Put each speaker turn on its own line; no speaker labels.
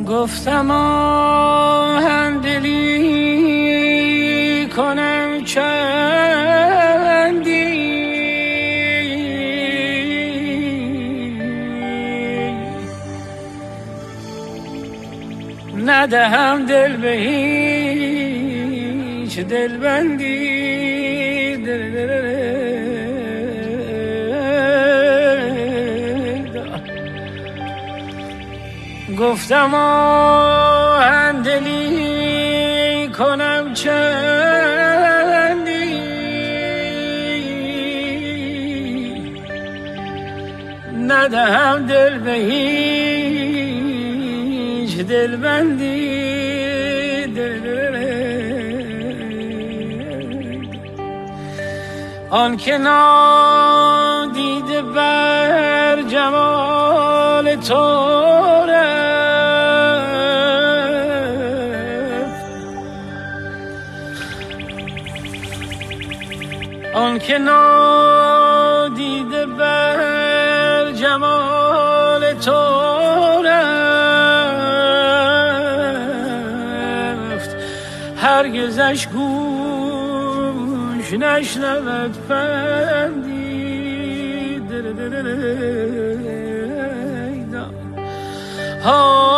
گفتم آهن دلی کنم چندی، ندهم دل به هیچ دلبندی. گفتم آهن دلی کنم چندی، ندهم دل به هیچ دلبندی. آن که نادیده بر جمال تو آن که نادیده بر جمال تو رفت، هرگزش گوش نشنود پندی. ها